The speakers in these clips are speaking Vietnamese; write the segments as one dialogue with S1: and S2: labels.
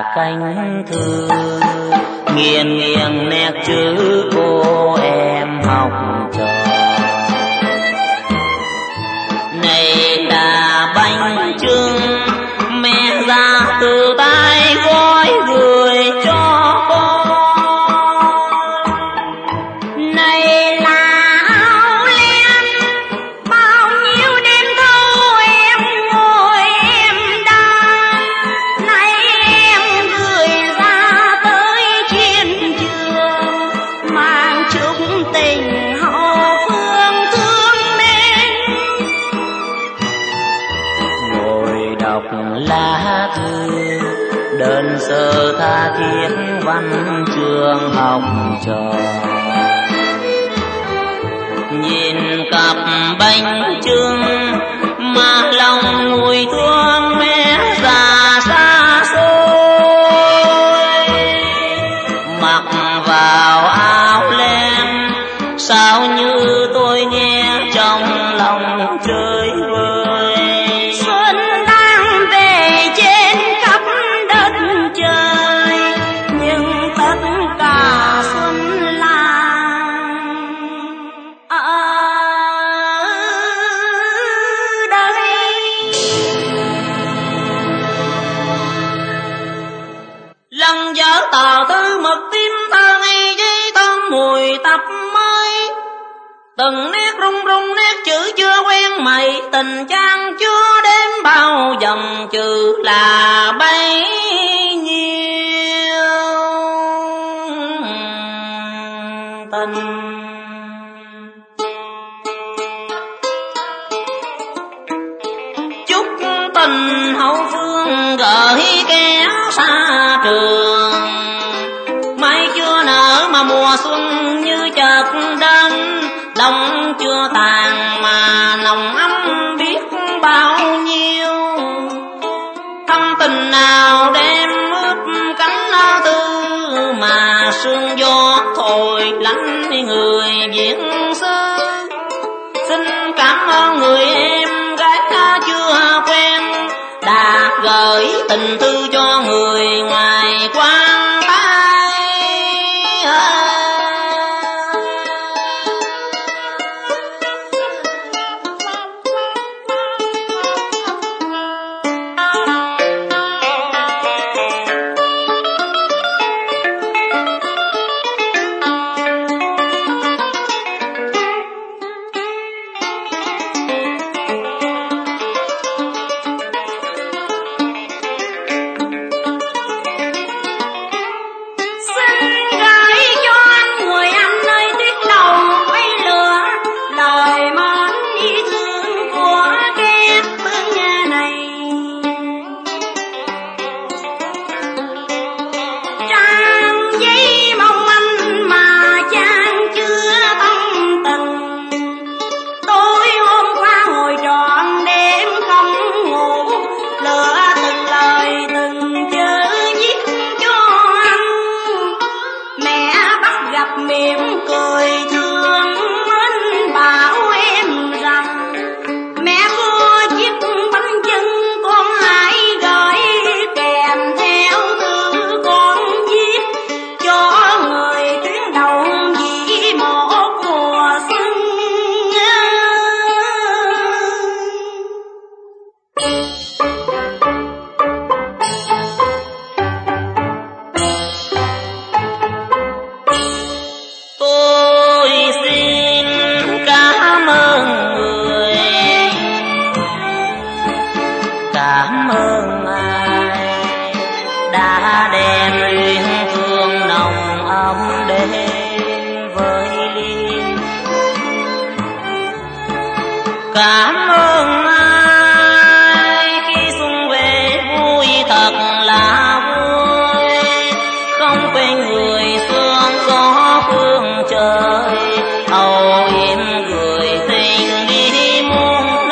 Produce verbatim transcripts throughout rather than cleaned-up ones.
S1: cánh thư, nghiêng nghiêng nét chữ cô em học trò. Này là bánh chưng mẹ ra từ tay gói gửi cho con.
S2: Này là áo len bao nhiêu đêm thâu em ngồi em đan. Này em gửi ra tới chiến trường, mang chúc tình hậu phương thương mến.
S1: Ngồi đọc lá thư đơn sơ tha thiết văn chương học trò. Nhìn cặp bánh chưng mà lòng mùi thương mẹ già xa xôi. Mặc vào áo len sao như tôi nghe trong lòng chơi vơi.
S2: Xuân đang về trên khắp đất trời, nhưng tất cả xuân là ở đây. Lần dở tờ thư mực tím thơ ngây giấy thơm mùi tập mới. Từng nét rung rung nét chữ chưa quen mày, tình trang chưa đếm bao dòng chữ là bấy nhiêu tình. Chúc tình hậu phương gửi kẻ xa trường, mai chưa nở mà mùa xuân như chợt đến. Đông chưa tàn mà lòng ấm biết bao nhiêu, thâm tình nào đem ướp cánh tư mà sương gió thổi lạnh người viễn xứ. Xin cảm ơn người em gái chưa quen đã gửi tình thư cho người ngoài quan tay. Cảm ơn ai khi xuân về vui thật là vui, không quên người sương gió phương trời, âu yếm gửi tình đi muôn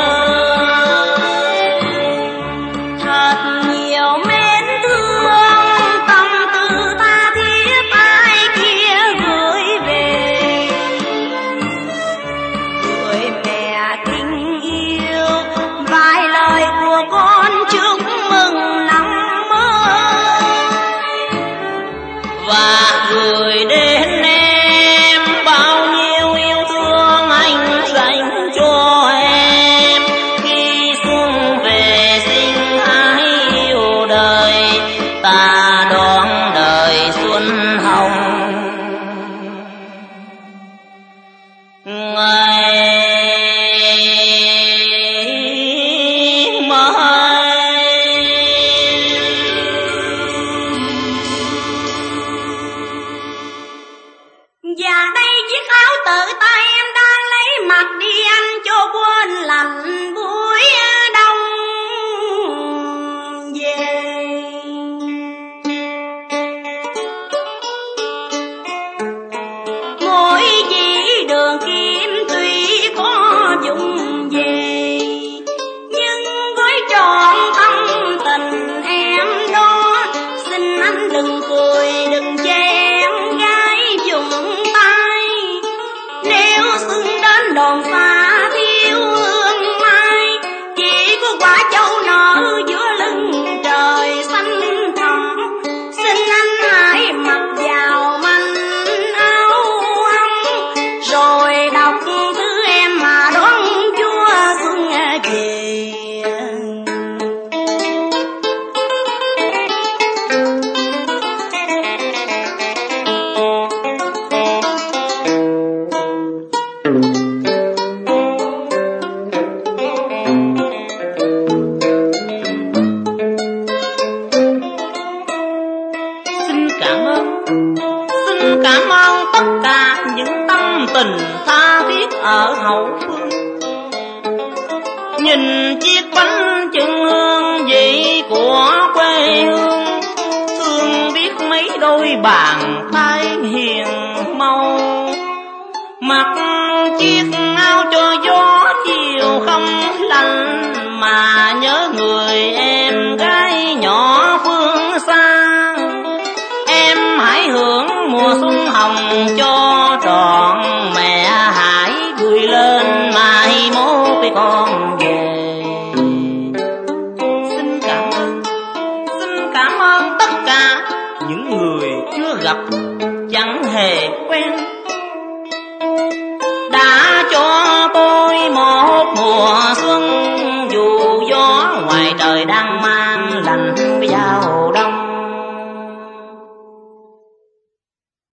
S2: nơi. Thật nhiều mến thương tâm tư ta thiết ai kia gửi về, gửi mẹ kính yêu cảm ơn, xin cảm ơn tất cả những tâm tình tha thiết ở hậu phương. Nhìn chiếc bánh chưng hương vị của quê hương, thương biết mấy đôi bàn tay hiền màu. Mặc chiếc áo cho gió chiều không lạnh, mà nhớ người em gái nhỏ phương xa. Em hãy hưởng mùa xuân hồng cho trọn, mẹ hãy gửi lên mai mốt con về. Xin cảm ơn, xin cảm ơn tất cả những người chưa gặp, chẳng hề quen.